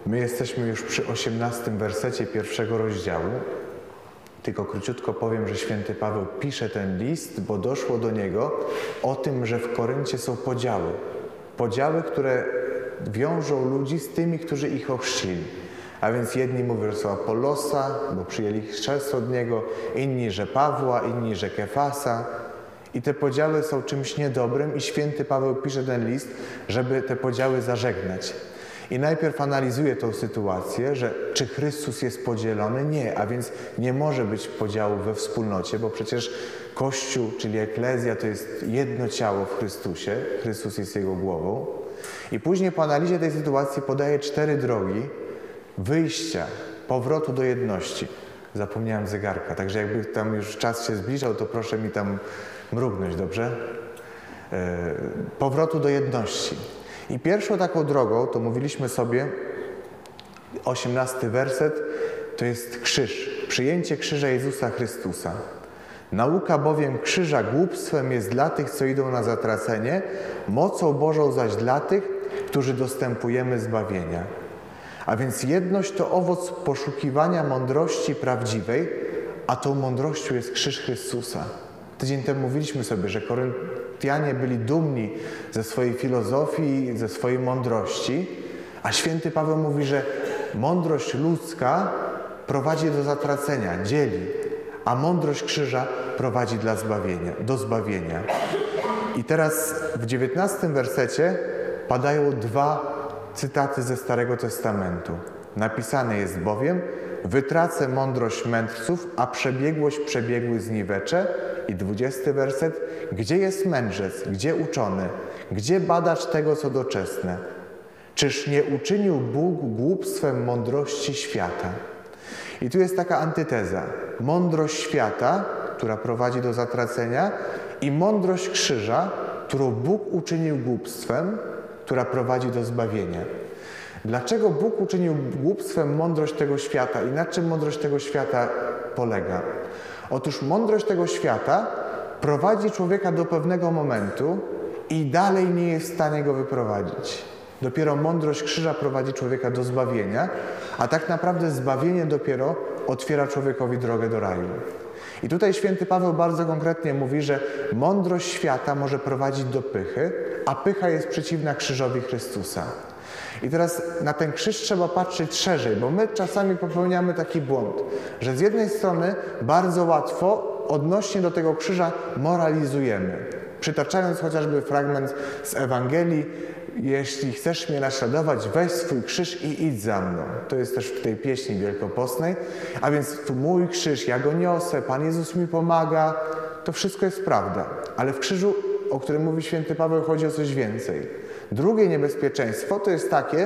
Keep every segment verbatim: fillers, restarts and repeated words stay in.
My jesteśmy już przy osiemnastym wersecie pierwszego rozdziału. Tylko króciutko powiem, że święty Paweł pisze ten list, bo doszło do niego o tym, że w Koryncie są podziały. Podziały, które wiążą ludzi z tymi, którzy ich ochrzcili. A więc jedni mówią, że są Apollosa, bo przyjęli chrzest od niego, inni, że Pawła, inni, że Kefasa. I te podziały są czymś niedobrym i święty Paweł pisze ten list, żeby te podziały zażegnać. I najpierw analizuje tą sytuację, że czy Chrystus jest podzielony? Nie, a więc nie może być podziału we wspólnocie, bo przecież Kościół, czyli eklezja, to jest jedno ciało w Chrystusie. Chrystus jest jego głową. I później po analizie tej sytuacji podaje cztery drogi wyjścia, powrotu do jedności. Zapomniałem zegarka, także jakby tam już czas się zbliżał, to proszę mi tam mrugnąć, dobrze? E, powrotu do jedności. I pierwszą taką drogą, to mówiliśmy sobie, osiemnasty werset, to jest krzyż. Przyjęcie krzyża Jezusa Chrystusa. Nauka bowiem krzyża głupstwem jest dla tych, co idą na zatracenie, mocą Bożą zaś dla tych, którzy dostępujemy zbawienia. A więc jedność to owoc poszukiwania mądrości prawdziwej, a tą mądrością jest krzyż Chrystusa. Tydzień temu mówiliśmy sobie, że Koryntianie byli dumni ze swojej filozofii, ze swojej mądrości, a święty Paweł mówi, że mądrość ludzka prowadzi do zatracenia, dzieli, a mądrość krzyża prowadzi dla zbawienia, do zbawienia. I teraz w dziewiętnastym wersecie padają dwa cytaty ze Starego Testamentu. Napisane jest bowiem: wytracę mądrość mędrców, a przebiegłość przebiegły zniweczę. I dwudziesty werset. Gdzie jest mędrzec? Gdzie uczony? Gdzie badacz tego, co doczesne? Czyż nie uczynił Bóg głupstwem mądrości świata? I tu jest taka antyteza. Mądrość świata, która prowadzi do zatracenia, i mądrość krzyża, którą Bóg uczynił głupstwem, która prowadzi do zbawienia. Dlaczego Bóg uczynił głupstwem mądrość tego świata i na czym mądrość tego świata polega? Otóż mądrość tego świata prowadzi człowieka do pewnego momentu i dalej nie jest w stanie go wyprowadzić. Dopiero mądrość krzyża prowadzi człowieka do zbawienia, a tak naprawdę zbawienie dopiero otwiera człowiekowi drogę do raju. I tutaj święty Paweł bardzo konkretnie mówi, że mądrość świata może prowadzić do pychy, a pycha jest przeciwna krzyżowi Chrystusa. I teraz na ten krzyż trzeba patrzeć szerzej, bo my czasami popełniamy taki błąd, że z jednej strony bardzo łatwo odnośnie do tego krzyża moralizujemy. Przytaczając chociażby fragment z Ewangelii: jeśli chcesz mnie naśladować, weź swój krzyż i idź za mną. To jest też w tej pieśni wielkopostnej. A więc tu mój krzyż, ja go niosę, Pan Jezus mi pomaga. To wszystko jest prawda. Ale w krzyżu, o którym mówi święty Paweł, chodzi o coś więcej. Drugie niebezpieczeństwo to jest takie,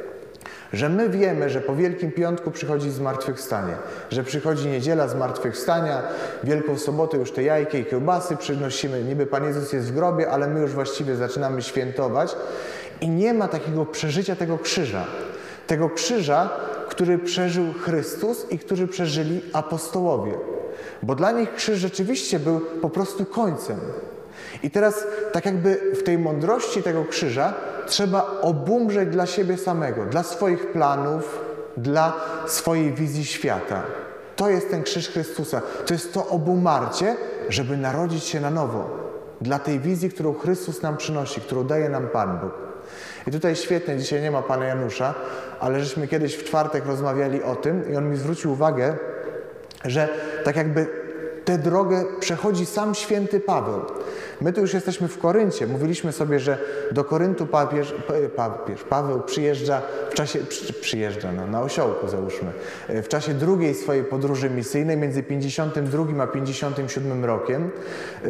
że my wiemy, że po Wielkim Piątku przychodzi zmartwychwstanie, że przychodzi niedziela zmartwychwstania, Wielką Sobotę już te jajka i kiełbasy przynosimy, niby Pan Jezus jest w grobie, ale my już właściwie zaczynamy świętować i nie ma takiego przeżycia tego krzyża. Tego krzyża, który przeżył Chrystus i który przeżyli apostołowie. Bo dla nich krzyż rzeczywiście był po prostu końcem. I teraz tak jakby w tej mądrości tego krzyża trzeba obumrzeć dla siebie samego, dla swoich planów, dla swojej wizji świata. To jest ten krzyż Chrystusa. To jest to obumarcie, żeby narodzić się na nowo. Dla tej wizji, którą Chrystus nam przynosi, którą daje nam Pan Bóg. I tutaj świetnie, dzisiaj nie ma Pana Janusza, ale żeśmy kiedyś w czwartek rozmawiali o tym i on mi zwrócił uwagę, że tak jakby tę drogę przechodzi sam święty Paweł. My tu już jesteśmy w Koryncie. Mówiliśmy sobie, że do Koryntu papież, papież Paweł przyjeżdża w czasie, przy, przyjeżdża no, na osiołku załóżmy, w czasie drugiej swojej podróży misyjnej między pięćdziesiątym drugim a pięćdziesiątym siódmym rokiem. Yy,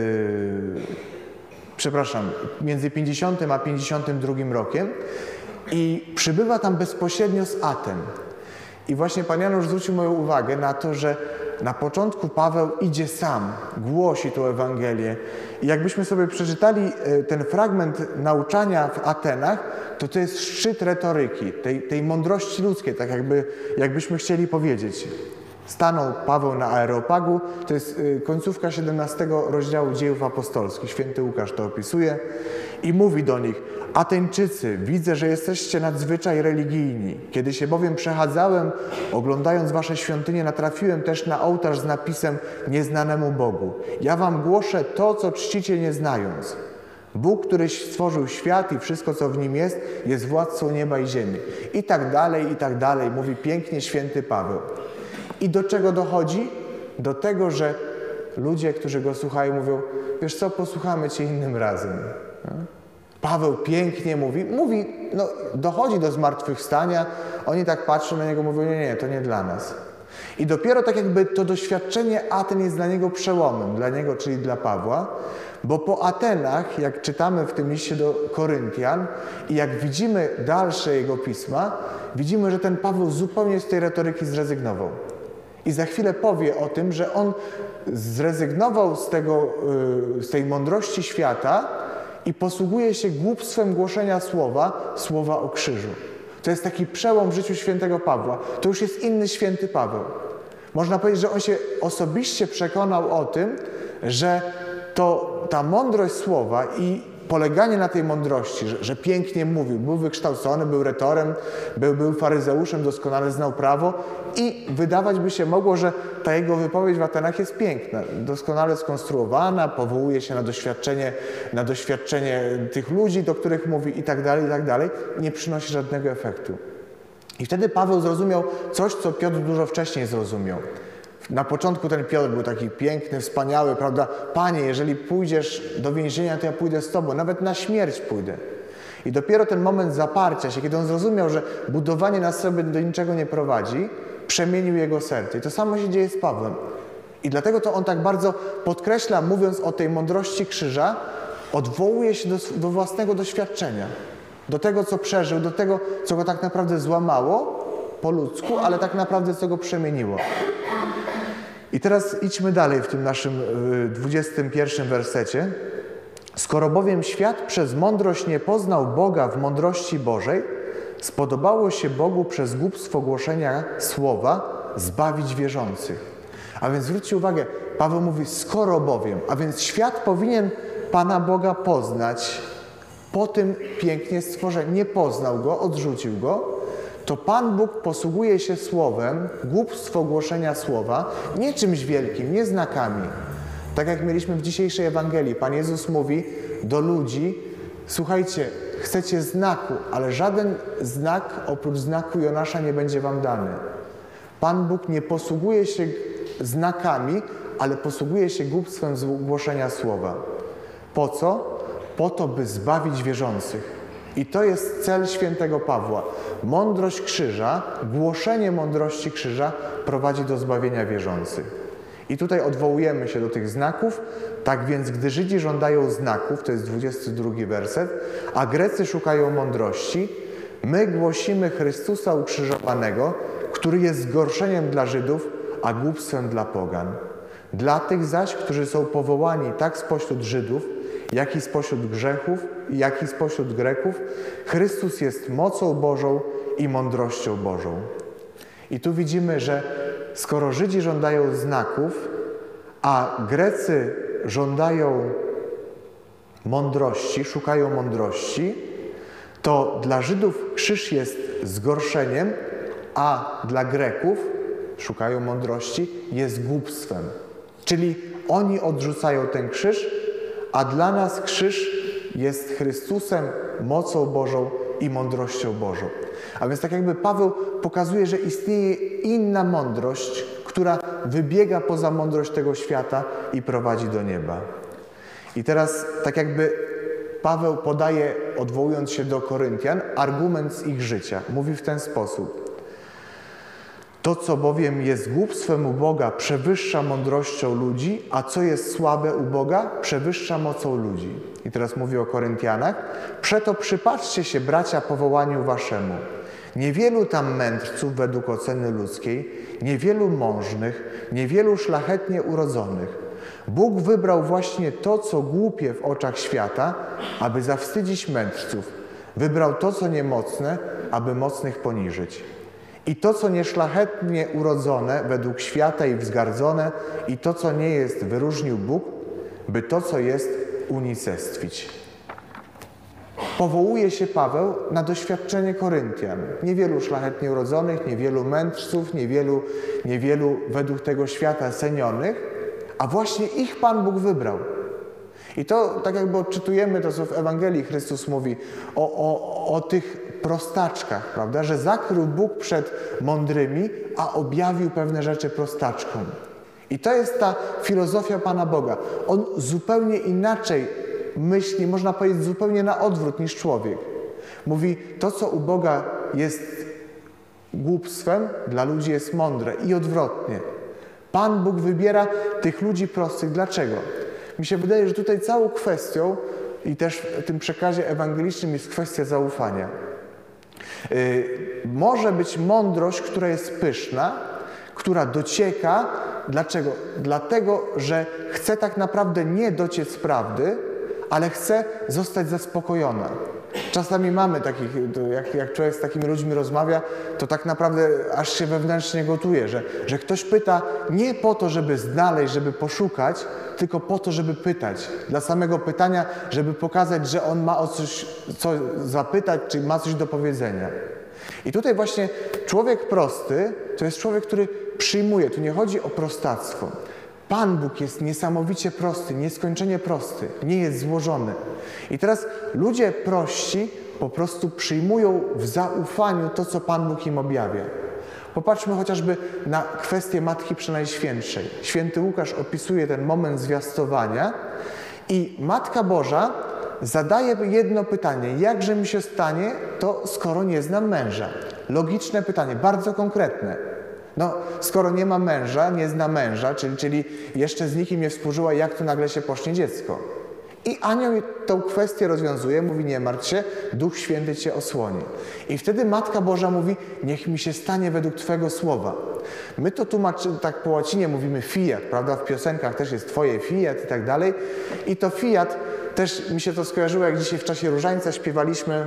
przepraszam, między pięćdziesiątym a pięćdziesiątym drugim rokiem i przybywa tam bezpośrednio z Aten. I właśnie Pan Janusz zwrócił moją uwagę na to, że na początku Paweł idzie sam, głosi tę Ewangelię. I jakbyśmy sobie przeczytali ten fragment nauczania w Atenach, to to jest szczyt retoryki, tej, tej mądrości ludzkiej, tak jakby, jakbyśmy chcieli powiedzieć. Stanął Paweł na Areopagu, to jest końcówka siedemnastego rozdziału Dziejów Apostolskich, święty Łukasz to opisuje i mówi do nich: Ateńczycy, widzę, że jesteście nadzwyczaj religijni. Kiedy się bowiem przechadzałem, oglądając wasze świątynie, natrafiłem też na ołtarz z napisem nieznanemu Bogu. Ja wam głoszę to, co czcicie nie znając. Bóg, który stworzył świat i wszystko, co w nim jest, jest władcą nieba i ziemi. I tak dalej, i tak dalej, mówi pięknie święty Paweł. I do czego dochodzi? Do tego, że ludzie, którzy go słuchają, mówią, wiesz co, posłuchamy cię innym razem. Paweł pięknie mówi, mówi, no dochodzi do zmartwychwstania, oni tak patrzą na niego, mówią, nie, nie, to nie dla nas. I dopiero tak jakby to doświadczenie Aten jest dla niego przełomem, dla niego, czyli dla Pawła, bo po Atenach, jak czytamy w tym liście do Koryntian i jak widzimy dalsze jego pisma, widzimy, że ten Paweł zupełnie z tej retoryki zrezygnował. I za chwilę powie o tym, że on zrezygnował z, tego, z tej mądrości świata i posługuje się głupstwem głoszenia słowa, słowa o krzyżu. To jest taki przełom w życiu świętego Pawła. To już jest inny święty Paweł. Można powiedzieć, że on się osobiście przekonał o tym, że to ta mądrość słowa i poleganie na tej mądrości, że, że pięknie mówił, był wykształcony, był retorem, był, był faryzeuszem, doskonale znał prawo i wydawać by się mogło, że ta jego wypowiedź w Atenach jest piękna, doskonale skonstruowana, powołuje się na doświadczenie, na doświadczenie tych ludzi, do których mówi i tak dalej, i tak dalej, nie przynosi żadnego efektu. I wtedy Paweł zrozumiał coś, co Piotr dużo wcześniej zrozumiał. Na początku ten Piotr był taki piękny, wspaniały, prawda? Panie, jeżeli pójdziesz do więzienia, to ja pójdę z Tobą, nawet na śmierć pójdę. I dopiero ten moment zaparcia się, kiedy on zrozumiał, że budowanie na sobie do niczego nie prowadzi, przemienił jego serce. I to samo się dzieje z Pawłem. I dlatego to on tak bardzo podkreśla, mówiąc o tej mądrości krzyża, odwołuje się do, do własnego doświadczenia, do tego, co przeżył, do tego, co go tak naprawdę złamało po ludzku, ale tak naprawdę co go przemieniło. I teraz idźmy dalej w tym naszym dwudziestym pierwszym wersecie. Skoro bowiem świat przez mądrość nie poznał Boga w mądrości Bożej, spodobało się Bogu przez głupstwo głoszenia słowa zbawić wierzących. A więc zwróćcie uwagę, Paweł mówi skoro bowiem, a więc świat powinien Pana Boga poznać po tym pięknie stworzeniu. Nie poznał Go, odrzucił Go. To Pan Bóg posługuje się słowem, głupstwo głoszenia słowa, nie czymś wielkim, nie znakami. Tak jak mieliśmy w dzisiejszej Ewangelii, Pan Jezus mówi do ludzi, słuchajcie, chcecie znaku, ale żaden znak oprócz znaku Jonasza nie będzie wam dany. Pan Bóg nie posługuje się znakami, ale posługuje się głupstwem głoszenia słowa. Po co? Po to, by zbawić wierzących. I to jest cel świętego Pawła. Mądrość krzyża, głoszenie mądrości krzyża prowadzi do zbawienia wierzących. I tutaj odwołujemy się do tych znaków. Tak więc, gdy Żydzi żądają znaków, to jest dwudziesty drugi werset, a Grecy szukają mądrości, my głosimy Chrystusa ukrzyżowanego, który jest zgorszeniem dla Żydów, a głupstwem dla pogan. Dla tych zaś, którzy są powołani tak spośród Żydów, jak i spośród grzechów, jak i spośród Greków, Chrystus jest mocą Bożą i mądrością Bożą. I tu widzimy, że skoro Żydzi żądają znaków, a Grecy żądają mądrości, szukają mądrości, to dla Żydów krzyż jest zgorszeniem, a dla Greków, szukają mądrości, jest głupstwem. Czyli oni odrzucają ten krzyż, a dla nas krzyż jest Chrystusem, mocą Bożą i mądrością Bożą. A więc tak jakby Paweł pokazuje, że istnieje inna mądrość, która wybiega poza mądrość tego świata i prowadzi do nieba. I teraz tak jakby Paweł podaje, odwołując się do Koryntian, argument z ich życia. Mówi w ten sposób. To, co bowiem jest głupstwem u Boga, przewyższa mądrością ludzi, a co jest słabe u Boga, przewyższa mocą ludzi. I teraz mówi o Koryntianach. Przeto przypatrzcie się, bracia, powołaniu waszemu. Niewielu tam mędrców według oceny ludzkiej, niewielu mążnych, niewielu szlachetnie urodzonych. Bóg wybrał właśnie to, co głupie w oczach świata, aby zawstydzić mędrców. Wybrał to, co niemocne, aby mocnych poniżyć. I to, co nieszlachetnie urodzone według świata i wzgardzone, i to, co nie jest, wyróżnił Bóg, by to, co jest, unicestwić. powołuje się Paweł na doświadczenie Koryntian. Niewielu szlachetnie urodzonych, niewielu mędrców, niewielu, niewielu według tego świata cenionych, a właśnie ich Pan Bóg wybrał. I to, tak jakby odczytujemy to, co w Ewangelii Chrystus mówi o, o, o tych prostaczkach, prawda? Że zakrył Bóg przed mądrymi, a objawił pewne rzeczy prostaczkom. I to jest ta filozofia Pana Boga. On zupełnie inaczej myśli, można powiedzieć zupełnie na odwrót niż człowiek. Mówi, to co u Boga jest głupstwem, dla ludzi jest mądre i odwrotnie. Pan Bóg wybiera tych ludzi prostych. Dlaczego? Mi się wydaje, że tutaj całą kwestią i też w tym przekazie ewangelicznym jest kwestia zaufania. Yy, może być mądrość, która jest pyszna, która docieka. Dlaczego? Dlatego, że chce tak naprawdę nie dociec prawdy, ale chce zostać zaspokojona. Czasami mamy takich, jak, jak człowiek z takimi ludźmi rozmawia, to tak naprawdę aż się wewnętrznie gotuje, że, że ktoś pyta nie po to, żeby znaleźć, żeby poszukać, tylko po to, żeby pytać. Dla samego pytania, żeby pokazać, że on ma o coś co zapytać, czy ma coś do powiedzenia. I tutaj właśnie człowiek prosty to jest człowiek, który przyjmuje. Tu nie chodzi o prostactwo. Pan Bóg jest niesamowicie prosty, nieskończenie prosty, nie jest złożony. I teraz ludzie prości po prostu przyjmują w zaufaniu to, co Pan Bóg im objawia. Popatrzmy chociażby na kwestię Matki Przenajświętszej. Święty Łukasz opisuje ten moment zwiastowania i Matka Boża zadaje jedno pytanie. Jakże mi się stanie to, skoro nie znam męża? Logiczne pytanie, bardzo konkretne. No, skoro nie ma męża, nie zna męża, czyli, czyli jeszcze z nikim nie współżyła, jak tu nagle się pocznie dziecko? I anioł tą kwestię rozwiązuje, mówi, nie martw się, Duch Święty cię osłoni. I wtedy Matka Boża mówi, niech mi się stanie według Twojego słowa. My to tłumaczymy, tak po łacinie mówimy fiat, prawda? W piosenkach też jest Twoje fiat i tak dalej. I to fiat, też mi się to skojarzyło, jak dzisiaj w czasie Różańca śpiewaliśmy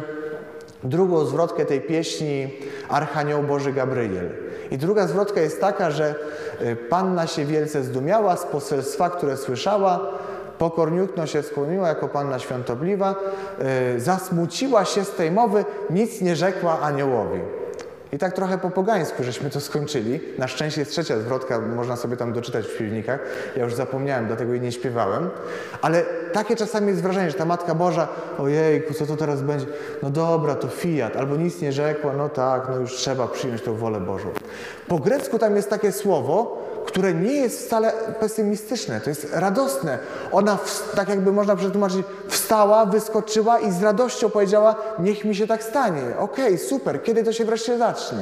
drugą zwrotkę tej pieśni Archanioł Boży Gabriel. I druga zwrotka jest taka, że Panna się wielce zdumiała z poselstwa, które słyszała, pokorniutno się skłoniła jako Panna Świątobliwa, yy, zasmuciła się z tej mowy, nic nie rzekła aniołowi. I tak trochę po pogańsku żeśmy to skończyli. Na szczęście jest trzecia zwrotka, można sobie tam doczytać w śpiewnikach. Ja już zapomniałem, dlatego jej nie śpiewałem. Ale takie czasami jest wrażenie, że ta Matka Boża, ojejku, co to teraz będzie? No dobra, to fiat, albo nic nie rzekła, no tak, no już trzeba przyjąć tą wolę Bożą. Po grecku tam jest takie słowo, które nie jest wcale pesymistyczne, to jest radosne. Ona, tak jakby można przetłumaczyć, wstała, wyskoczyła i z radością powiedziała, niech mi się tak stanie. Okej, okay, super, kiedy to się wreszcie zacznie?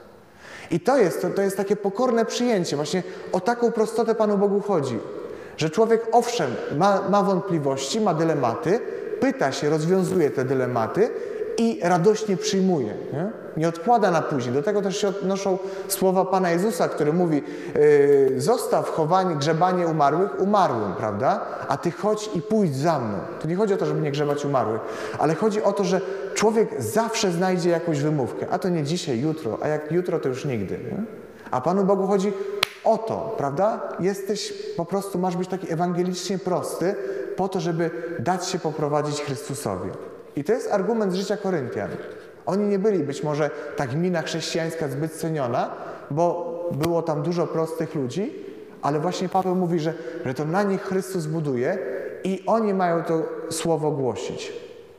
I to jest, to, to jest takie pokorne przyjęcie. Właśnie o taką prostotę Panu Bogu chodzi. Że człowiek, owszem, ma, ma wątpliwości, ma dylematy, pyta się, rozwiązuje te dylematy i radośnie przyjmuje. Nie? Nie odkłada na później. Do tego też się odnoszą słowa Pana Jezusa, który mówi, yy, zostaw chowanie, grzebanie umarłych umarłym, prawda? A ty chodź i pójdź za mną. Tu nie chodzi o to, żeby nie grzebać umarłych, ale chodzi o to, że człowiek zawsze znajdzie jakąś wymówkę. A to nie dzisiaj, jutro, a jak jutro, to już nigdy. Nie? A Panu Bogu chodzi o to, prawda? Jesteś, po prostu masz być taki ewangelicznie prosty po to, żeby dać się poprowadzić Chrystusowi. I to jest argument z życia Koryntian. Oni nie byli być może ta gmina chrześcijańska zbyt ceniona, bo było tam dużo prostych ludzi, ale właśnie Paweł mówi, że, że to na nich Chrystus buduje i oni mają to słowo głosić.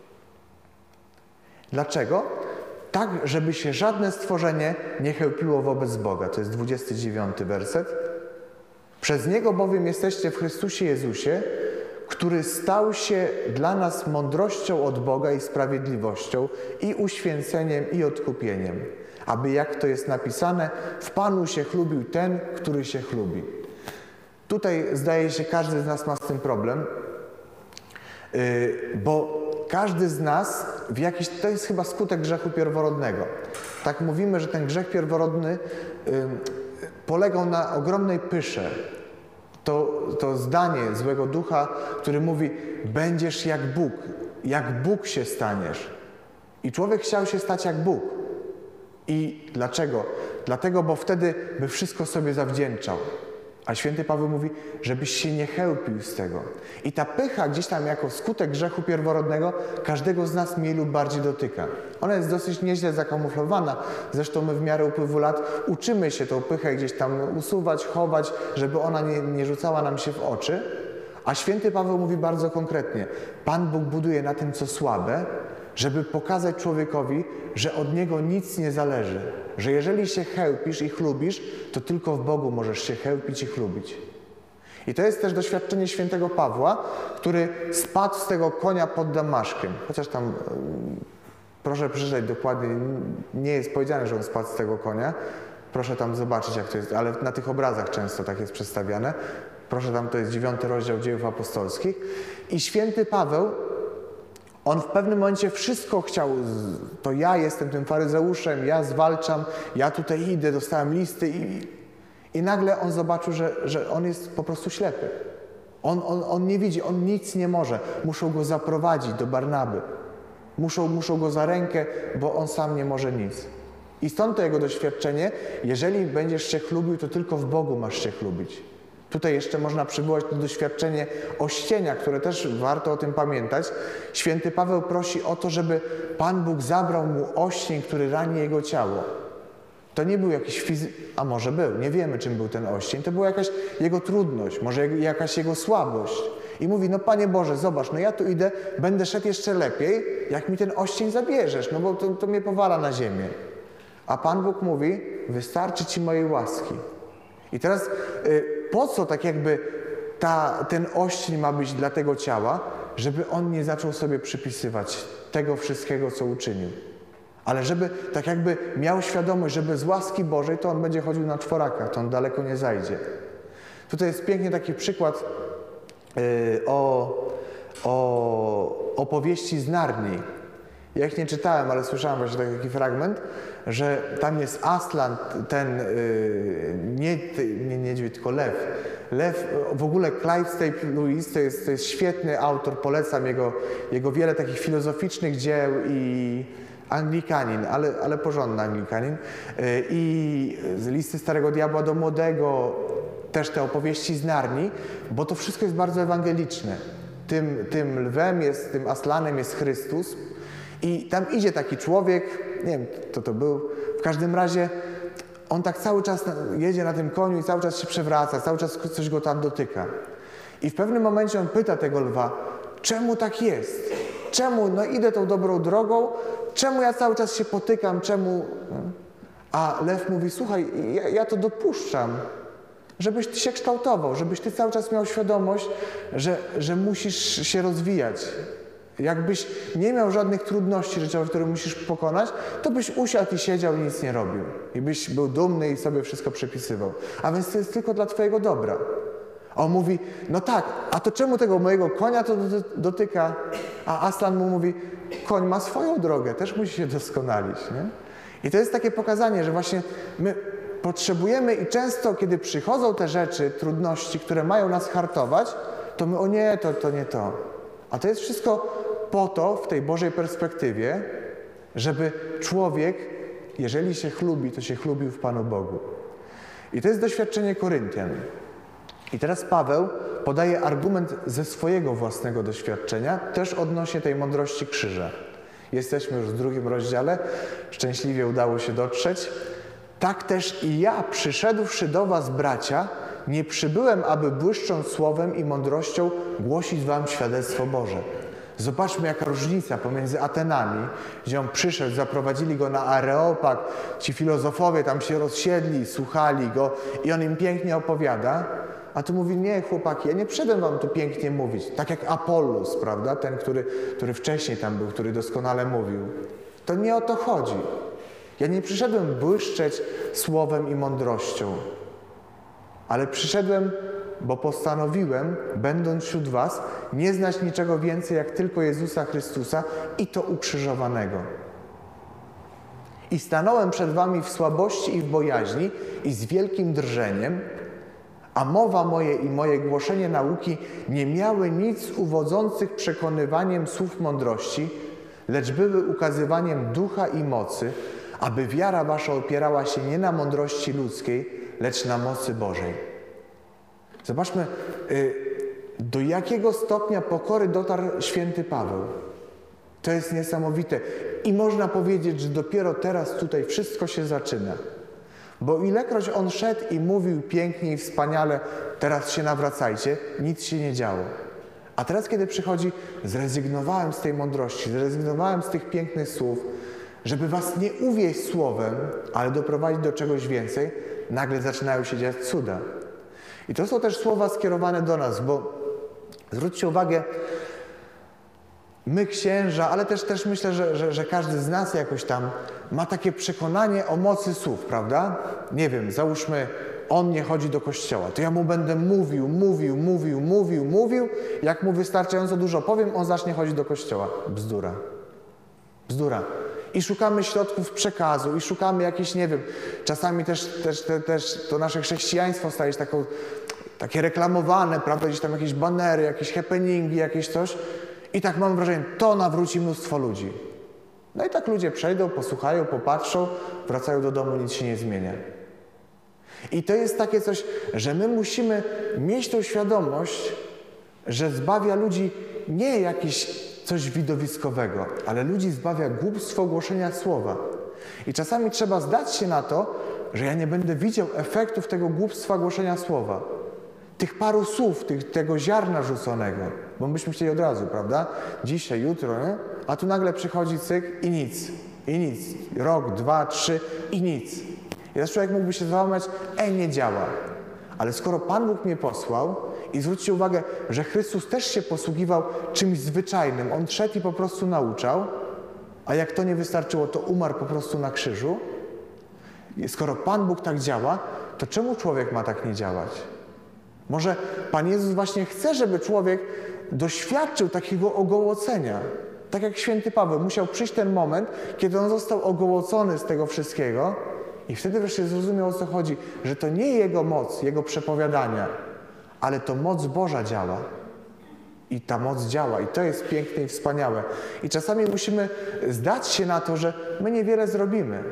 Dlaczego? Tak, żeby się żadne stworzenie nie chełpiło wobec Boga. To jest dwudziesty dziewiąty werset. Przez Niego bowiem jesteście w Chrystusie Jezusie, który stał się dla nas mądrością od Boga i sprawiedliwością, i uświęceniem, i odkupieniem. Aby, jak to jest napisane, w Panu się chlubił ten, który się chlubi. Tutaj, zdaje się, każdy z nas ma z tym problem, yy, bo każdy z nas w jakiś, to jest chyba skutek grzechu pierworodnego. Tak mówimy, że ten grzech pierworodny yy, polegał na ogromnej pysze. To, to zdanie złego ducha, który mówi, będziesz jak Bóg, jak Bóg się staniesz. I człowiek chciał się stać jak Bóg. I dlaczego? Dlatego, bo wtedy by wszystko sobie zawdzięczał. A święty Paweł mówi, żebyś się nie chełpił z tego. I ta pycha gdzieś tam jako skutek grzechu pierworodnego każdego z nas mniej lub bardziej dotyka. Ona jest dosyć nieźle zakamuflowana. Zresztą my w miarę upływu lat uczymy się tą pychę gdzieś tam usuwać, chować, żeby ona nie, nie rzucała nam się w oczy. A święty Paweł mówi bardzo konkretnie, Pan Bóg buduje na tym, co słabe, żeby pokazać człowiekowi, że od niego nic nie zależy. Że jeżeli się chełpisz i chlubisz, to tylko w Bogu możesz się chełpić i chlubić. I to jest też doświadczenie świętego Pawła, który spadł z tego konia pod Damaszkiem. Chociaż tam, proszę przeczytać dokładnie, nie jest powiedziane, że on spadł z tego konia. Proszę tam zobaczyć, jak to jest, ale na tych obrazach często tak jest przedstawiane. Proszę tam, to jest dziewiąty rozdział Dziejów Apostolskich. I święty Paweł, on w pewnym momencie wszystko chciał, to ja jestem tym faryzeuszem, ja zwalczam, ja tutaj idę, dostałem listy i, i nagle on zobaczył, że, że on jest po prostu ślepy. On, on, on nie widzi, on nic nie może. Muszą go zaprowadzić do Barnaby. Muszą, muszą go za rękę, bo on sam nie może nic. I stąd to jego doświadczenie, jeżeli będziesz się chlubił, to tylko w Bogu masz się chlubić. Tutaj jeszcze można przywołać to doświadczenie ościenia, które też warto o tym pamiętać. Święty Paweł prosi o to, żeby Pan Bóg zabrał mu oścień, który rani jego ciało. To nie był jakiś fizy... a może był, nie wiemy, czym był ten oścień. To była jakaś jego trudność, może jakaś jego słabość. I mówi, no Panie Boże, zobacz, no ja tu idę, będę szedł jeszcze lepiej, jak mi ten oścień zabierzesz, no bo to, to mnie powala na ziemię. A Pan Bóg mówi, wystarczy Ci mojej łaski. I teraz y, po co tak jakby ta, ten oścień ma być dla tego ciała, żeby on nie zaczął sobie przypisywać tego wszystkiego, co uczynił. Ale żeby tak jakby miał świadomość, że bez łaski Bożej to on będzie chodził na czworakach, to on daleko nie zajdzie. Tutaj jest pięknie taki przykład yy, o, o opowieści z Narni. Ja ich nie czytałem, ale słyszałem właśnie taki fragment, że tam jest Aslan, ten yy, nie, nie niedźwiedź, tylko lew. Lew, w ogóle Clive Staple Lewis to jest, to jest świetny autor, polecam jego, jego wiele takich filozoficznych dzieł i Anglikanin, ale, ale porządny Anglikanin. Yy, I z Listy Starego Diabła do Młodego, też te opowieści z Narni, bo to wszystko jest bardzo ewangeliczne. Tym, tym lwem jest, tym Aslanem jest Chrystus. I tam idzie taki człowiek, nie wiem, kto to był, w każdym razie on tak cały czas jedzie na tym koniu i cały czas się przewraca, cały czas coś go tam dotyka. I w pewnym momencie on pyta tego lwa, czemu tak jest? Czemu, no idę tą dobrą drogą, czemu ja cały czas się potykam, czemu... A lew mówi, słuchaj, ja, ja to dopuszczam, żebyś ty się kształtował, żebyś ty cały czas miał świadomość, że, że musisz się rozwijać. Jakbyś nie miał żadnych trudności życiowych, które musisz pokonać, to byś usiadł i siedział i nic nie robił. I byś był dumny i sobie wszystko przepisywał. A więc to jest tylko dla twojego dobra. A on mówi, no tak, a to czemu tego mojego konia to dotyka? A Aslan mu mówi, koń ma swoją drogę, też musi się doskonalić. Nie? I to jest takie pokazanie, że właśnie my potrzebujemy i często, kiedy przychodzą te rzeczy, trudności, które mają nas hartować, to my, o nie, to, to nie to. A to jest wszystko po to, w tej Bożej perspektywie, żeby człowiek, jeżeli się chlubi, to się chlubił w Panu Bogu. I to jest doświadczenie Koryntian. I teraz Paweł podaje argument ze swojego własnego doświadczenia, też odnośnie tej mądrości krzyża. Jesteśmy już w drugim rozdziale, szczęśliwie udało się dotrzeć. Tak też i ja, przyszedłszy do was, bracia, nie przybyłem, aby błyszcząc słowem i mądrością głosić wam świadectwo Boże. Zobaczmy, jaka różnica pomiędzy Atenami, gdzie on przyszedł, zaprowadzili go na Areopag, ci filozofowie tam się rozsiedli, słuchali go i on im pięknie opowiada, a tu mówi, nie chłopaki, ja nie przyszedłem wam tu pięknie mówić, tak jak Apollos, prawda, ten, który, który wcześniej tam był, który doskonale mówił. To nie o to chodzi. Ja nie przyszedłem błyszczeć słowem i mądrością, ale przyszedłem, bo postanowiłem, będąc wśród was, nie znać niczego więcej jak tylko Jezusa Chrystusa i to ukrzyżowanego. I stanąłem przed wami w słabości i w bojaźni i z wielkim drżeniem, a mowa moje i moje głoszenie nauki nie miały nic uwodzących przekonywaniem słów mądrości, lecz były ukazywaniem ducha i mocy, aby wiara wasza opierała się nie na mądrości ludzkiej, lecz na mocy Bożej. Zobaczmy, do jakiego stopnia pokory dotarł święty Paweł. To jest niesamowite. I można powiedzieć, że dopiero teraz tutaj wszystko się zaczyna. Bo ilekroć on szedł i mówił pięknie i wspaniale, teraz się nawracajcie, nic się nie działo. A teraz, kiedy przychodzi, zrezygnowałem z tej mądrości, zrezygnowałem z tych pięknych słów, żeby was nie uwieść słowem, ale doprowadzić do czegoś więcej, nagle zaczynają się dziać cuda. I to są też słowa skierowane do nas, bo zwróćcie uwagę, my księża, ale też, też myślę, że, że, że każdy z nas jakoś tam ma takie przekonanie o mocy słów, prawda? Nie wiem, załóżmy, on nie chodzi do kościoła, to ja mu będę mówił, mówił, mówił, mówił, mówił, jak mu wystarczająco dużo powiem, on zacznie chodzić do kościoła. Bzdura. Bzdura. I szukamy środków przekazu, i szukamy jakichś, nie wiem, czasami też, też, te, też to nasze chrześcijaństwo staje się taką, takie reklamowane, prawda, gdzieś tam jakieś banery, jakieś happeningi, jakieś coś. I tak mam wrażenie, to nawróci mnóstwo ludzi. No i tak ludzie przejdą, posłuchają, popatrzą, wracają do domu, nic się nie zmienia. I to jest takie coś, że my musimy mieć tą świadomość, że zbawia ludzi nie jakiś coś widowiskowego, ale ludzi zbawia głupstwo głoszenia słowa. I czasami trzeba zdać się na to, że ja nie będę widział efektów tego głupstwa głoszenia słowa. Tych paru słów, tych, tego ziarna rzuconego, bo myśmy chcieli od razu, prawda? Dzisiaj, jutro, nie? A tu nagle przychodzi cyk i nic, i nic. Rok, dwa, trzy i nic. I teraz człowiek mógłby się załamać, ej, nie działa. Ale skoro Pan Bóg mnie posłał, i zwróćcie uwagę, że Chrystus też się posługiwał czymś zwyczajnym. On szedł i po prostu nauczał, a jak to nie wystarczyło, to umarł po prostu na krzyżu. I skoro Pan Bóg tak działa, to czemu człowiek ma tak nie działać? Może Pan Jezus właśnie chce, żeby człowiek doświadczył takiego ogołocenia. Tak jak święty Paweł, musiał przyjść ten moment, kiedy on został ogołocony z tego wszystkiego i wtedy wreszcie zrozumiał, o co chodzi, że to nie jego moc, jego przepowiadania, ale to moc Boża działa. I ta moc działa. I to jest piękne i wspaniałe. I czasami musimy zdać się na to, że my niewiele zrobimy.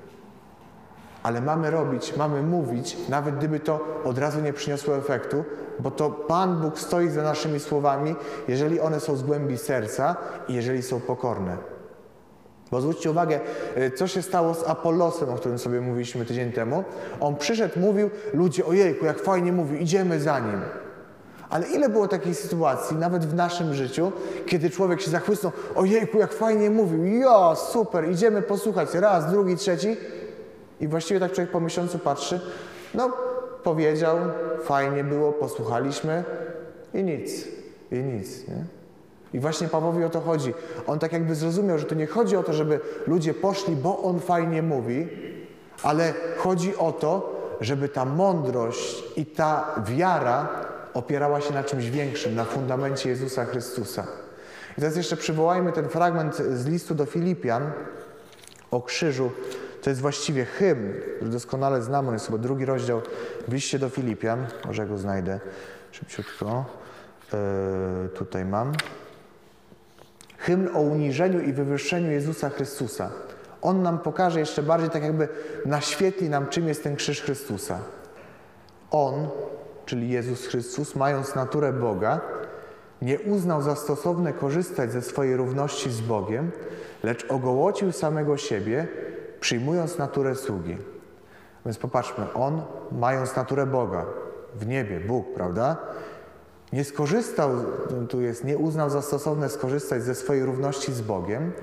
Ale mamy robić, mamy mówić, nawet gdyby to od razu nie przyniosło efektu, bo to Pan Bóg stoi za naszymi słowami, jeżeli one są z głębi serca i jeżeli są pokorne. Bo zwróćcie uwagę, co się stało z Apollosem, o którym sobie mówiliśmy tydzień temu. On przyszedł, mówił, ludzie, ojejku, jak fajnie mówił, idziemy za nim. Ale ile było takiej sytuacji, nawet w naszym życiu, kiedy człowiek się zachłysnął, ojejku, jak fajnie mówił, jo, super, idziemy posłuchać, raz, drugi, trzeci. I właściwie tak człowiek po miesiącu patrzy, no powiedział, fajnie było, posłuchaliśmy i nic, i nic, nie? I właśnie Pawłowi o to chodzi. On tak jakby zrozumiał, że to nie chodzi o to, żeby ludzie poszli, bo on fajnie mówi, ale chodzi o to, żeby ta mądrość i ta wiara opierała się na czymś większym, na fundamencie Jezusa Chrystusa. I teraz jeszcze przywołajmy ten fragment z listu do Filipian o krzyżu. To jest właściwie hymn, który doskonale znamy, on jest chyba drugi rozdział w liście do Filipian. Może go znajdę szybciutko. Yy, tutaj mam. Hymn o uniżeniu i wywyższeniu Jezusa Chrystusa. On nam pokaże jeszcze bardziej, tak jakby naświetli nam, czym jest ten krzyż Chrystusa. On, czyli Jezus Chrystus, mając naturę Boga, nie uznał za stosowne korzystać ze swojej równości z Bogiem, lecz ogołocił samego siebie, przyjmując naturę sługi. Więc popatrzmy, On, mając naturę Boga, w niebie, Bóg, prawda? Nie skorzystał, tu jest, nie uznał za stosowne skorzystać ze swojej równości z Bogiem,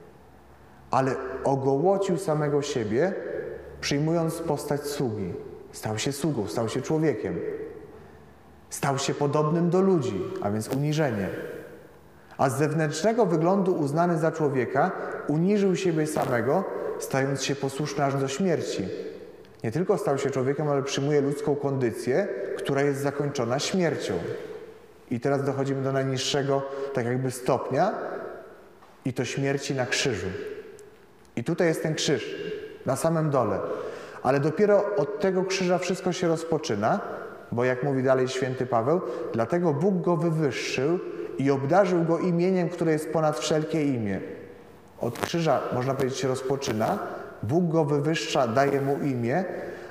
ale ogołocił samego siebie, przyjmując postać sługi. Stał się sługą, stał się człowiekiem. Stał się podobnym do ludzi, a więc uniżenie. A z zewnętrznego wyglądu uznany za człowieka, uniżył siebie samego, stając się posłuszny aż do śmierci. Nie tylko stał się człowiekiem, ale przyjmuje ludzką kondycję, która jest zakończona śmiercią. I teraz dochodzimy do najniższego, tak jakby stopnia, i to śmierci na krzyżu. I tutaj jest ten krzyż, na samym dole. Ale dopiero od tego krzyża wszystko się rozpoczyna, bo jak mówi dalej święty Paweł, dlatego Bóg go wywyższył i obdarzył go imieniem, które jest ponad wszelkie imię. Od krzyża, można powiedzieć, się rozpoczyna, Bóg go wywyższa, daje mu imię,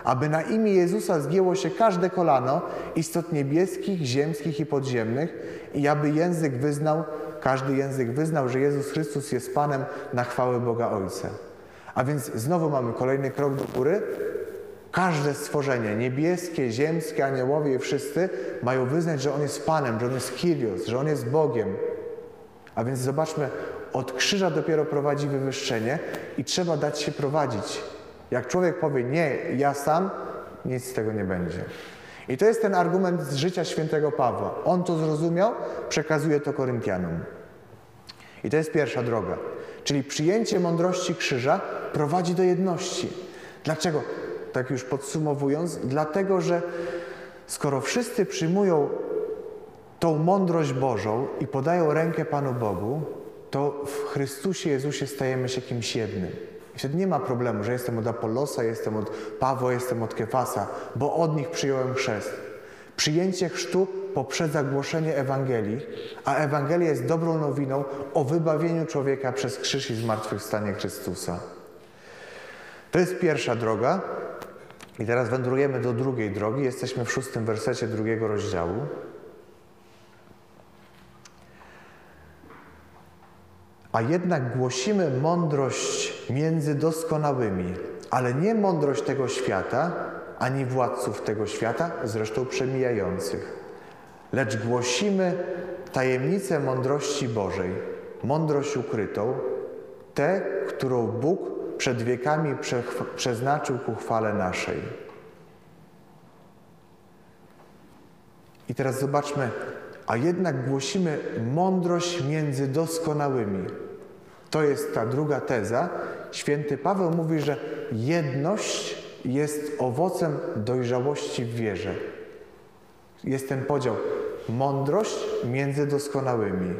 aby na imię Jezusa zgięło się każde kolano istot niebieskich, ziemskich i podziemnych i aby język wyznał, każdy język wyznał, że Jezus Chrystus jest Panem na chwałę Boga Ojca. A więc znowu mamy kolejny krok do góry. Każde stworzenie, niebieskie, ziemskie, aniołowie i wszyscy mają wyznać, że On jest Panem, że On jest Kyrios, że On jest Bogiem. A więc zobaczmy, od krzyża dopiero prowadzi wywyższenie i trzeba dać się prowadzić. Jak człowiek powie, nie, ja sam, nic z tego nie będzie. I to jest ten argument z życia świętego Pawła. On to zrozumiał, przekazuje to Koryntianom. I to jest pierwsza droga. Czyli przyjęcie mądrości krzyża prowadzi do jedności. Dlaczego? Tak już podsumowując, dlatego, że skoro wszyscy przyjmują tą mądrość Bożą i podają rękę Panu Bogu, to w Chrystusie Jezusie stajemy się kimś jednym. I wtedy nie ma problemu, że jestem od Apollosa, jestem od Pawła, jestem od Kefasa, bo od nich przyjąłem chrzest. Przyjęcie chrztu poprzedza głoszenie Ewangelii, a Ewangelia jest dobrą nowiną o wybawieniu człowieka przez krzyż i zmartwychwstanie Chrystusa. To jest pierwsza droga. I teraz wędrujemy do drugiej drogi. Jesteśmy w szóstym wersecie drugiego rozdziału. A jednak głosimy mądrość między doskonałymi, ale nie mądrość tego świata, ani władców tego świata, zresztą przemijających. Lecz głosimy tajemnicę mądrości Bożej, mądrość ukrytą, tę, którą Bóg przed wiekami przeznaczył ku chwale naszej. I teraz zobaczmy, a jednak głosimy mądrość między doskonałymi. To jest ta druga teza. Święty Paweł mówi, że jedność jest owocem dojrzałości w wierze. Jest ten podział. Mądrość między doskonałymi.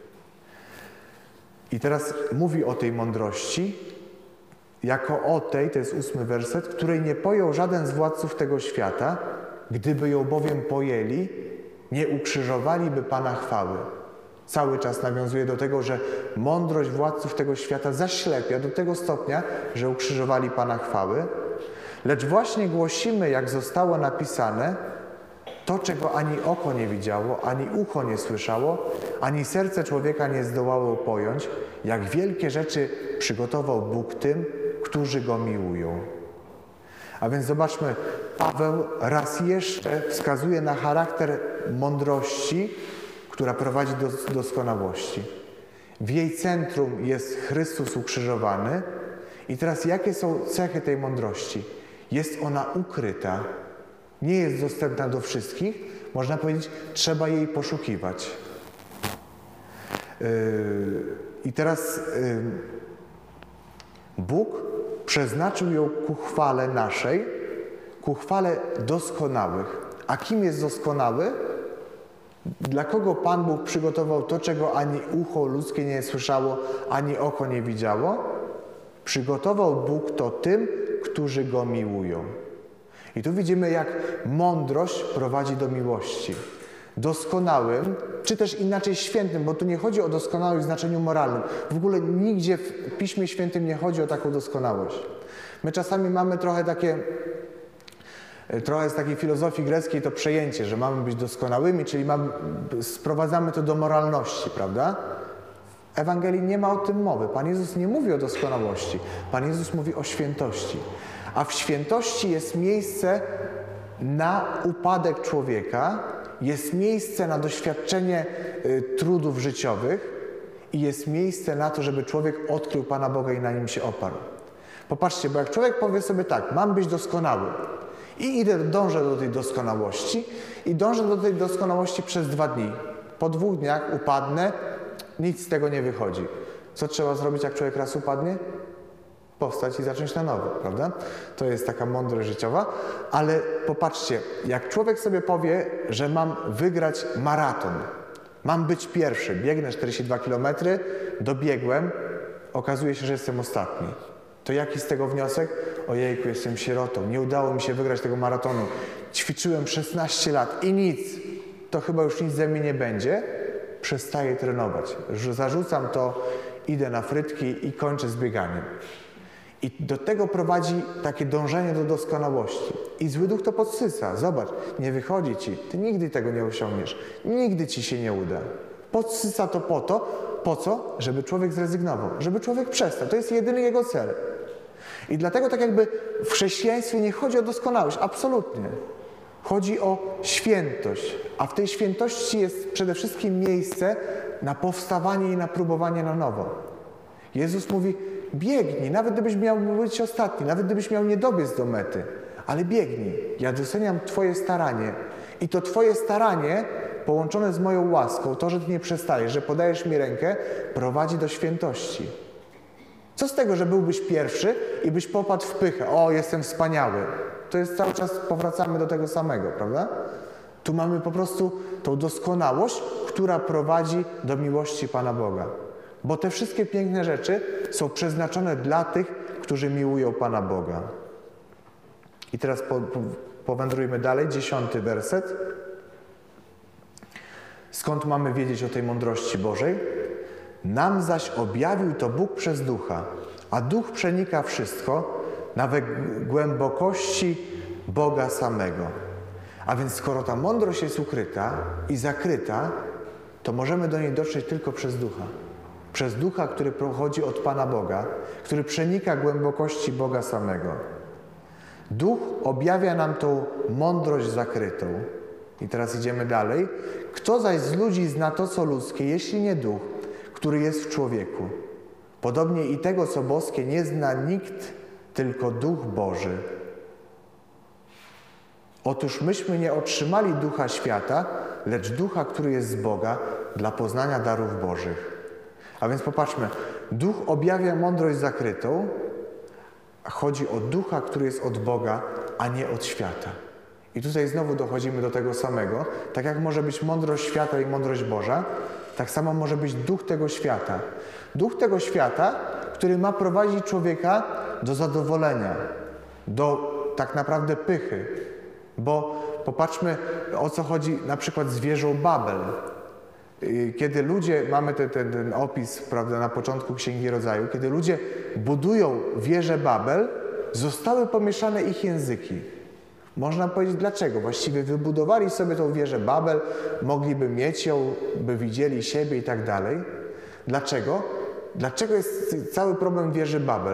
I teraz mówi o tej mądrości jako o tej, to jest ósmy werset, której nie pojął żaden z władców tego świata, gdyby ją bowiem pojęli, nie ukrzyżowaliby Pana chwały. Cały czas nawiązuje do tego, że mądrość władców tego świata zaślepia do tego stopnia, że ukrzyżowali Pana chwały. Lecz właśnie głosimy, jak zostało napisane, to, czego ani oko nie widziało, ani ucho nie słyszało, ani serce człowieka nie zdołało pojąć, jak wielkie rzeczy przygotował Bóg tym, którzy Go miłują. A więc zobaczmy, Paweł raz jeszcze wskazuje na charakter mądrości, która prowadzi do doskonałości. W jej centrum jest Chrystus ukrzyżowany. I teraz jakie są cechy tej mądrości? Jest ona ukryta, nie jest dostępna do wszystkich. Można powiedzieć, trzeba jej poszukiwać. Yy, I teraz yy, Bóg przeznaczył ją ku chwale naszej, ku chwale doskonałych. A kim jest doskonały? Dla kogo Pan Bóg przygotował to, czego ani ucho ludzkie nie słyszało, ani oko nie widziało? Przygotował Bóg to tym, którzy Go miłują. I tu widzimy, jak mądrość prowadzi do miłości. Doskonałym, czy też inaczej świętym, bo tu nie chodzi o doskonałość w znaczeniu moralnym. W ogóle nigdzie w Piśmie Świętym nie chodzi o taką doskonałość. My czasami mamy trochę takie, trochę z takiej filozofii greckiej to przejęcie, że mamy być doskonałymi, czyli mamy, sprowadzamy to do moralności, prawda? W Ewangelii nie ma o tym mowy. Pan Jezus nie mówi o doskonałości. Pan Jezus mówi o świętości. A w świętości jest miejsce na upadek człowieka, jest miejsce na doświadczenie y, trudów życiowych i jest miejsce na to, żeby człowiek odkrył Pana Boga i na Nim się oparł. Popatrzcie, bo jak człowiek powie sobie tak, mam być doskonały i idę, dążę do tej doskonałości i dążę do tej doskonałości przez dwa dni. Po dwóch dniach upadnę, nic z tego nie wychodzi. Co trzeba zrobić, jak człowiek raz upadnie? Powstać i zacząć na nowo, prawda? To jest taka mądrość życiowa, ale popatrzcie, jak człowiek sobie powie, że mam wygrać maraton, mam być pierwszy, biegnę czterdzieści dwa kilometry, dobiegłem, okazuje się, że jestem ostatni. To jaki z tego wniosek? Ojejku, jestem sierotą, nie udało mi się wygrać tego maratonu, ćwiczyłem szesnaście lat i nic, to chyba już nic ze mnie nie będzie, przestaję trenować, zarzucam to, idę na frytki i kończę z bieganiem. I do tego prowadzi takie dążenie do doskonałości. I zły duch to podsyca. Zobacz, nie wychodzi ci. Ty nigdy tego nie osiągniesz. Nigdy ci się nie uda. Podsyca to po to, po co? Żeby człowiek zrezygnował. Żeby człowiek przestał. To jest jedyny jego cel. I dlatego tak jakby w chrześcijaństwie nie chodzi o doskonałość. Absolutnie. Chodzi o świętość. A w tej świętości jest przede wszystkim miejsce na powstawanie i na próbowanie na nowo. Jezus mówi, biegnij, nawet gdybyś miał być ostatni, nawet gdybyś miał nie dobiec do mety, ale biegnij. Ja doceniam Twoje staranie. I to Twoje staranie, połączone z moją łaską, to, że Ty nie przestajesz, że podajesz mi rękę, prowadzi do świętości. Co z tego, że byłbyś pierwszy i byś popadł w pychę? O, jestem wspaniały. To jest cały czas, powracamy do tego samego, prawda? Tu mamy po prostu tą doskonałość, która prowadzi do miłości Pana Boga. Bo te wszystkie piękne rzeczy są przeznaczone dla tych, którzy miłują Pana Boga. I teraz po, po, powędrujmy dalej, dziesiąty werset. Skąd mamy wiedzieć o tej mądrości Bożej? Nam zaś objawił to Bóg przez Ducha, a Duch przenika wszystko, nawet głębokości Boga samego. A więc skoro ta mądrość jest ukryta i zakryta, to możemy do niej dotrzeć tylko przez Ducha. Przez Ducha, który pochodzi od Pana Boga, który przenika głębokości Boga samego. Duch objawia nam tą mądrość zakrytą. I teraz idziemy dalej. Kto zaś z ludzi zna to, co ludzkie, jeśli nie Duch, który jest w człowieku? Podobnie i tego, co boskie, nie zna nikt, tylko Duch Boży. Otóż myśmy nie otrzymali Ducha świata, lecz Ducha, który jest z Boga, dla poznania darów Bożych. A więc popatrzmy, Duch objawia mądrość zakrytą, a chodzi o Ducha, który jest od Boga, a nie od świata. I tutaj znowu dochodzimy do tego samego. Tak jak może być mądrość świata i mądrość Boża, tak samo może być duch tego świata. Duch tego świata, który ma prowadzić człowieka do zadowolenia, do tak naprawdę pychy. Bo popatrzmy, o co chodzi na przykład z wieżą Babel. Kiedy ludzie, mamy ten, ten, ten opis, prawda, na początku Księgi Rodzaju, kiedy ludzie budują wieżę Babel, zostały pomieszane ich języki. Można powiedzieć dlaczego. Właściwie wybudowali sobie tą wieżę Babel, mogliby mieć ją, by widzieli siebie i tak dalej. Dlaczego? Dlaczego jest cały problem wieży Babel?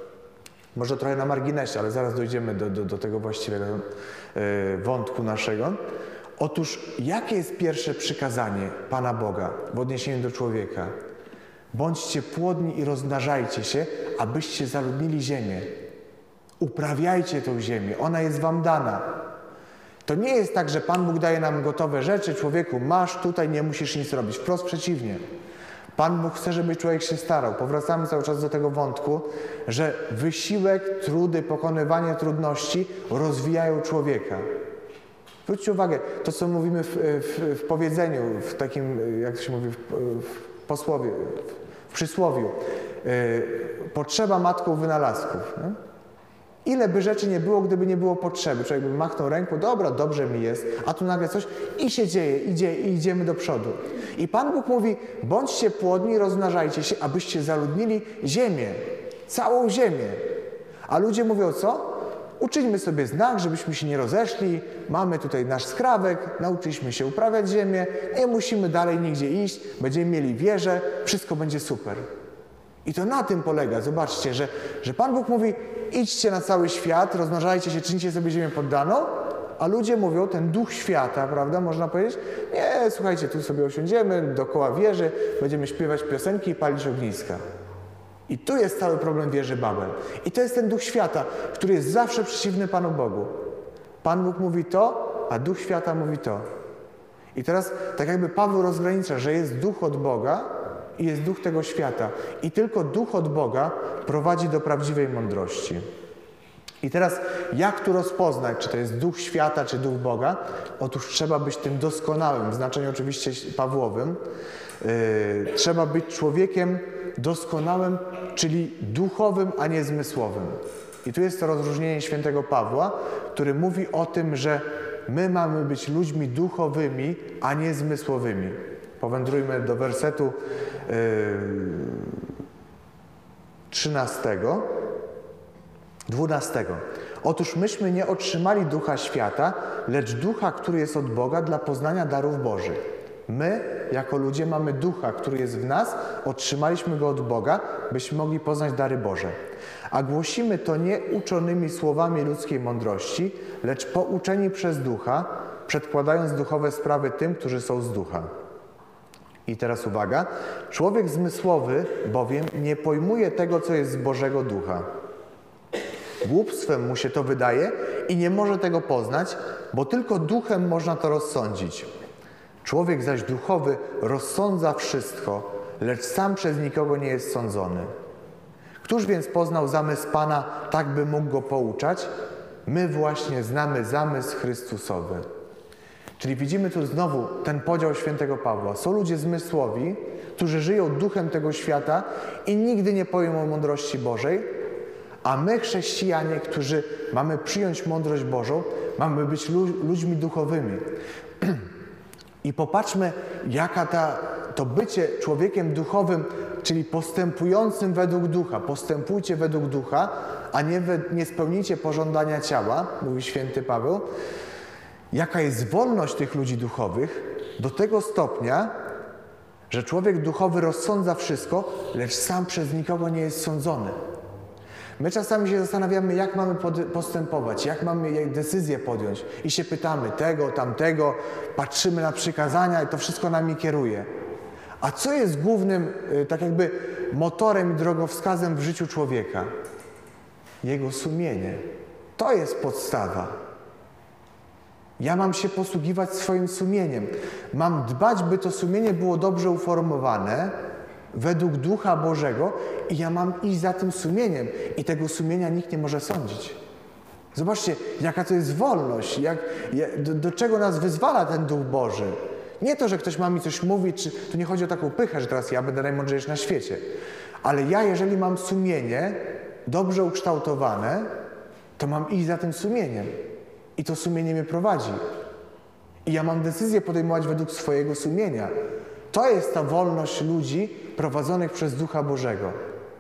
Może trochę na marginesie, ale zaraz dojdziemy do, do, do tego właściwego yy, wątku naszego. Otóż, jakie jest pierwsze przykazanie Pana Boga w odniesieniu do człowieka? Bądźcie płodni i rozmnażajcie się, abyście zaludnili ziemię. Uprawiajcie tą ziemię, ona jest wam dana. To nie jest tak, że Pan Bóg daje nam gotowe rzeczy, człowieku, masz tutaj, nie musisz nic robić. Wprost przeciwnie. Pan Bóg chce, żeby człowiek się starał. Powracamy cały czas do tego wątku, że wysiłek, trudy, pokonywanie trudności rozwijają człowieka. Zwróćcie uwagę, to co mówimy w, w, w powiedzeniu, w takim, jak to się mówi, w, w posłowie, w przysłowiu. Yy, potrzeba matką wynalazków. Nie? Ile by rzeczy nie było, gdyby nie było potrzeby. Człowiek by machnął ręką, dobra, dobrze mi jest, a tu nagle coś i się dzieje, idzie, i idziemy do przodu. I Pan Bóg mówi, bądźcie płodni, rozmnażajcie się, abyście zaludnili ziemię, całą ziemię. A ludzie mówią co? Uczyńmy sobie znak, żebyśmy się nie rozeszli, mamy tutaj nasz skrawek, nauczyliśmy się uprawiać ziemię, nie musimy dalej nigdzie iść, będziemy mieli wieżę, wszystko będzie super. I to na tym polega, zobaczcie, że, że Pan Bóg mówi, idźcie na cały świat, rozmnażajcie się, czyńcie sobie ziemię poddaną, a ludzie mówią, ten duch świata, prawda, można powiedzieć, nie, słuchajcie, tu sobie osiądziemy, dookoła wieży, będziemy śpiewać piosenki i palić ogniska. I tu jest cały problem wieży Babel. I to jest ten duch świata, który jest zawsze przeciwny Panu Bogu. Pan Bóg mówi to, a duch świata mówi to. I teraz tak jakby Paweł rozgranicza, że jest duch od Boga i jest duch tego świata. I tylko duch od Boga prowadzi do prawdziwej mądrości. I teraz jak tu rozpoznać, czy to jest duch świata, czy duch Boga? Otóż trzeba być tym doskonałym, w znaczeniu oczywiście Pawłowym. Yy, trzeba być człowiekiem doskonałym, czyli duchowym, a nie zmysłowym. I tu jest to rozróżnienie świętego Pawła, który mówi o tym, że my mamy być ludźmi duchowymi, a nie zmysłowymi. Powędrujmy do wersetu yy, trzynastego. Dwunastego. Otóż myśmy nie otrzymali ducha świata, lecz ducha, który jest od Boga dla poznania darów Bożych. My, jako ludzie, mamy ducha, który jest w nas, otrzymaliśmy go od Boga, byśmy mogli poznać dary Boże. A głosimy to nie uczonymi słowami ludzkiej mądrości, lecz pouczeni przez ducha, przedkładając duchowe sprawy tym, którzy są z ducha. I teraz uwaga. Człowiek zmysłowy bowiem nie pojmuje tego, co jest z Bożego ducha. Głupstwem mu się to wydaje i nie może tego poznać, bo tylko duchem można to rozsądzić. Człowiek zaś duchowy rozsądza wszystko, lecz sam przez nikogo nie jest sądzony. Któż więc poznał zamysł Pana, tak by mógł go pouczać? My właśnie znamy zamysł Chrystusowy. Czyli widzimy tu znowu ten podział świętego Pawła. Są ludzie zmysłowi, którzy żyją duchem tego świata i nigdy nie pojmą mądrości Bożej, a my, chrześcijanie, którzy mamy przyjąć mądrość Bożą, mamy być ludźmi duchowymi. I popatrzmy, jaka ta, to bycie człowiekiem duchowym, czyli postępującym według ducha. Postępujcie według ducha, a nie, we, nie spełnijcie pożądania ciała, mówi święty Paweł. Jaka jest wolność tych ludzi duchowych do tego stopnia, że człowiek duchowy rozsądza wszystko, lecz sam przez nikogo nie jest sądzony. My czasami się zastanawiamy, jak mamy postępować, jak mamy decyzję podjąć i się pytamy tego, tamtego, patrzymy na przykazania i to wszystko nami kieruje. A co jest głównym, tak jakby, motorem i drogowskazem w życiu człowieka? Jego sumienie. To jest podstawa. Ja mam się posługiwać swoim sumieniem. Mam dbać, by to sumienie było dobrze uformowane według Ducha Bożego i ja mam iść za tym sumieniem i tego sumienia nikt nie może sądzić. Zobaczcie, jaka to jest wolność, jak, jak, do, do czego nas wyzwala ten Duch Boży. Nie to, że ktoś ma mi coś mówić, czy, tu nie chodzi o taką pychę, że teraz ja będę najmądrzejszy na świecie. Ale ja, jeżeli mam sumienie dobrze ukształtowane, to mam iść za tym sumieniem. I to sumienie mnie prowadzi. I ja mam decyzję podejmować według swojego sumienia. To jest ta wolność ludzi prowadzonych przez Ducha Bożego.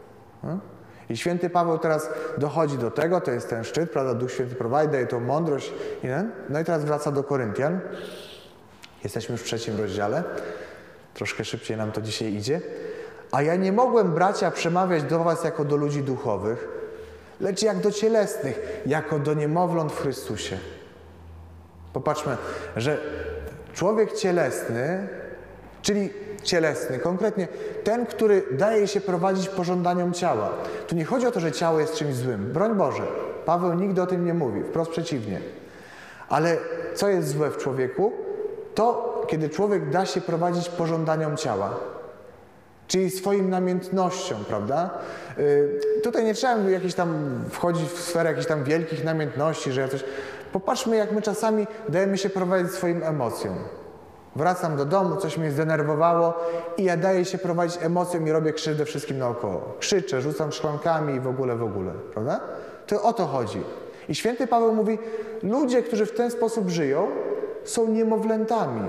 I święty Paweł teraz dochodzi do tego, to jest ten szczyt, prawda? Duch Święty prowadzi, daje tą mądrość. Nie? No i teraz wraca do Koryntian. Jesteśmy już w trzecim rozdziale. Troszkę szybciej nam to dzisiaj idzie. A ja nie mogłem, bracia, przemawiać do was jako do ludzi duchowych, lecz jak do cielesnych, jako do niemowląt w Chrystusie. Popatrzmy, że człowiek cielesny, czyli cielesny, konkretnie ten, który daje się prowadzić pożądaniom ciała. Tu nie chodzi o to, że ciało jest czymś złym. Broń Boże, Paweł nigdy o tym nie mówi, wprost przeciwnie. Ale co jest złe w człowieku? To, kiedy człowiek da się prowadzić pożądaniom ciała. Czyli swoim namiętnością, prawda? Yy, tutaj nie trzeba jakieś tam wchodzić w sferę jakichś tam wielkich namiętności, że ja coś... Popatrzmy, jak my czasami dajemy się prowadzić swoim emocjom. Wracam do domu, coś mnie zdenerwowało i ja daję się prowadzić emocjom i robię krzywdę wszystkim naokoło. Krzyczę, rzucam szklankami i w ogóle, w ogóle, prawda? To o to chodzi. I święty Paweł mówi, ludzie, którzy w ten sposób żyją, są niemowlętami.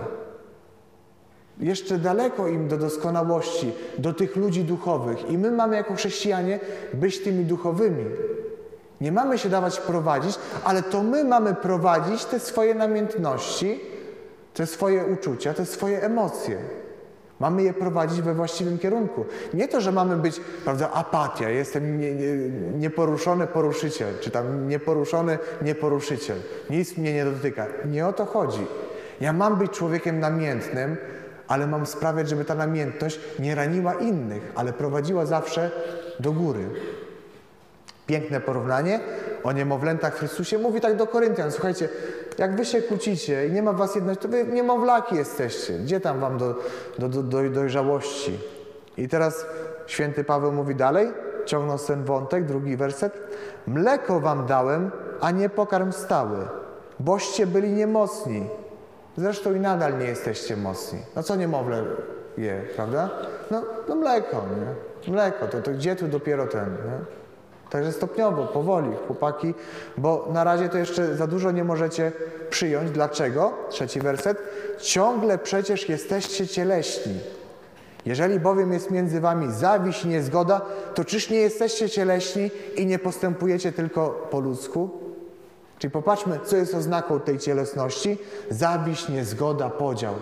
Jeszcze daleko im do doskonałości, do tych ludzi duchowych. I my mamy jako chrześcijanie być tymi duchowymi. Nie mamy się dawać prowadzić, ale to my mamy prowadzić te swoje namiętności, te swoje uczucia, te swoje emocje. Mamy je prowadzić we właściwym kierunku. Nie to, że mamy być, prawda, apatia, jestem nie, nie, nieporuszony poruszyciel, czy tam nieporuszony nieporuszyciel. Nic mnie nie dotyka. Nie o to chodzi. Ja mam być człowiekiem namiętnym, ale mam sprawiać, żeby ta namiętność nie raniła innych, ale prowadziła zawsze do góry. Piękne porównanie o niemowlętach w Chrystusie. Mówi tak do Koryntian. Słuchajcie, jak wy się kłócicie i nie ma was jedność, to wy niemowlaki jesteście. Gdzie tam wam do, do, do, do dojrzałości? I teraz święty Paweł mówi dalej, ciągnąc ten wątek, drugi werset. Mleko wam dałem, a nie pokarm stały, boście byli niemocni. Zresztą i nadal nie jesteście mocni. No co niemowlę je, prawda? No, no mleko, nie? Mleko, to, to gdzie tu dopiero ten, nie? Także stopniowo, powoli, chłopaki, bo na razie to jeszcze za dużo nie możecie przyjąć. Dlaczego? Trzeci werset. Ciągle przecież jesteście cieleśni. Jeżeli bowiem jest między wami zawiść i niezgoda, to czyż nie jesteście cieleśni i nie postępujecie tylko po ludzku? Czyli popatrzmy, co jest oznaką tej cielesności. Zawiść, niezgoda, podział.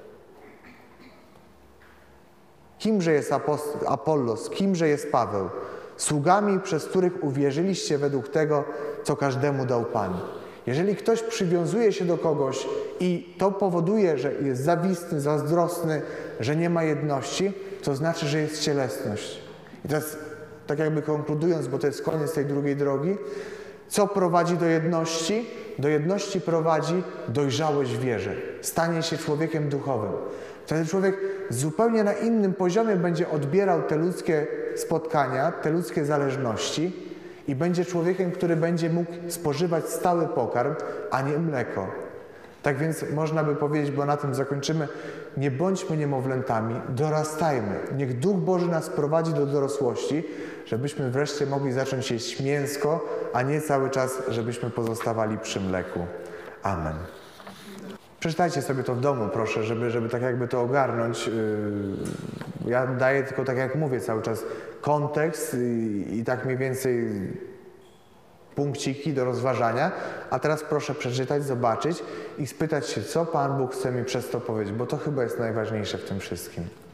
Kimże jest Apollos? Kimże jest Paweł? Sługami, przez których uwierzyliście według tego, co każdemu dał Pan. Jeżeli ktoś przywiązuje się do kogoś i to powoduje, że jest zawistny, zazdrosny, że nie ma jedności, to znaczy, że jest cielesność. I teraz, tak jakby konkludując, bo to jest koniec tej drugiej drogi, co prowadzi do jedności? Do jedności prowadzi dojrzałość w wierze. Stanie się człowiekiem duchowym. Wtedy człowiek zupełnie na innym poziomie będzie odbierał te ludzkie spotkania, te ludzkie zależności i będzie człowiekiem, który będzie mógł spożywać stały pokarm, a nie mleko. Tak więc można by powiedzieć, bo na tym zakończymy, nie bądźmy niemowlętami, dorastajmy. Niech Duch Boży nas prowadzi do dorosłości, żebyśmy wreszcie mogli zacząć jeść mięsko, a nie cały czas, żebyśmy pozostawali przy mleku. Amen. Przeczytajcie sobie to w domu, proszę, żeby, żeby tak jakby to ogarnąć. Ja daję tylko, tak jak mówię, cały czas kontekst i, i tak mniej więcej punkciki do rozważania. A teraz proszę przeczytać, zobaczyć i spytać się, co Pan Bóg chce mi przez to powiedzieć, bo to chyba jest najważniejsze w tym wszystkim.